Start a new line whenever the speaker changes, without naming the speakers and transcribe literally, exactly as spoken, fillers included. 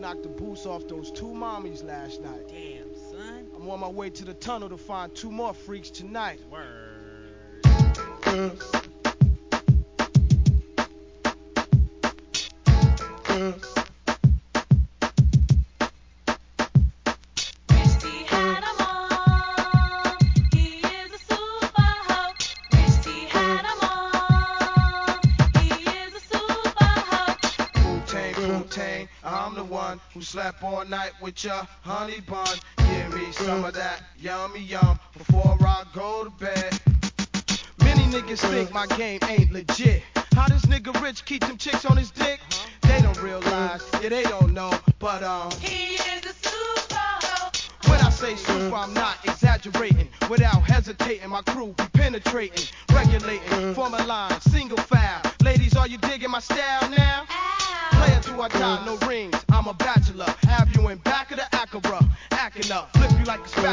knocked the boots off those two mommies last night.
Damn, son.
I'm on my way to the tunnel to find two more freaks tonight.
Word.
Mm. Mm. I'm the one who slept all night with your honey bun. Give me some of that yummy yum before I go to bed. Many niggas think my game ain't legit. How this nigga rich keep them chicks on his dick? They don't realize, yeah they don't know, but um
he is the super.
When I say super, I'm not exaggerating. Without hesitating, my crew be penetrating, regulating, forming lines, single file. Ladies, are you digging my style now? Player till I die, no rings, I'm a bachelor. Have you in back of the Acura, acting up, flip you like a spatula.